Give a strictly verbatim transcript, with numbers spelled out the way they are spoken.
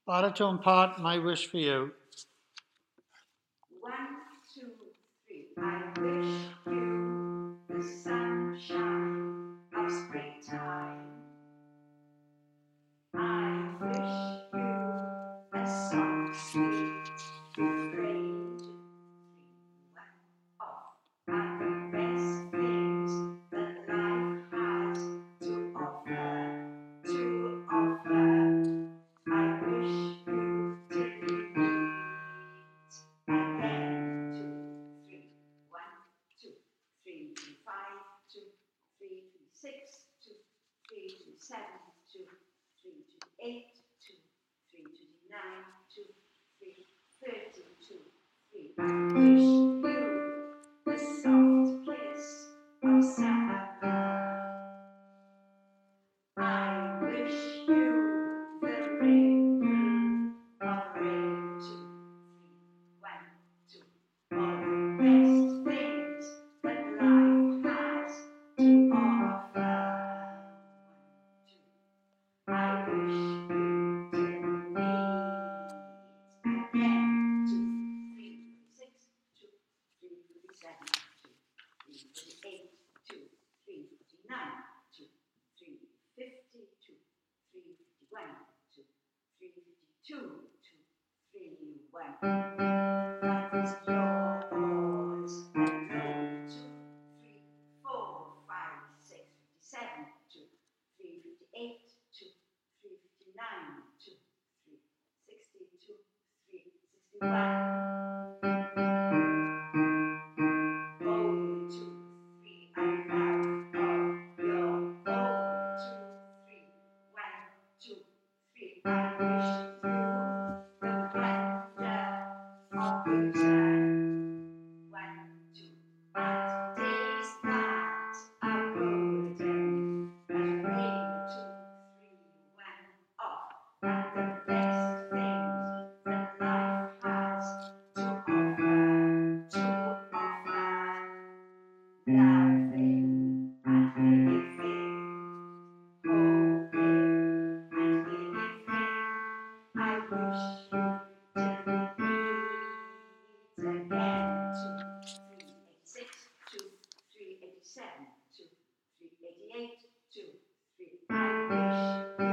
Baritone part, My Wish for You. One, two, three. I wish you the sunshine of springtime. I wish you a soft, sweet refrain. Of the best things that life has to offer, to offer. I wish you till we meet again. Two, three, one, two, three, three, five, two, three, three, six, two, three, three, seven, two, three, two, eight, two, three, two, nine, two, three, thirty, two, three. I wish you the soft kiss of summer. I wish you the rain of rain. Two, three, one, two. All the best things that life has to offer. One, two. I wish you till meet again. Two, three, six, two, three, seven, two, three, eight, two, three, nine, two, three, fifty, two, three, fifty-one, two, three, fifty-two, two, three, one. That is yours alone. Two, three, four, five, six, fifty-seven, two, three, fifty-eight, two, three, fifty-nine, two, three, sixty-two, three, sixty-one. Oh, two, three, I love of your oh, two, three, one, two, three. I wish you the wonder of winter. One, two, and days that are golden as rain. Two, three, one, off. And the best things that life has to offer, to offer. Loving and living, hoping and giving. I wish you till we meet again. Two, three, eighty-six, two, three, eighty-seven, two, three, eighty-eight, two, three. I wish you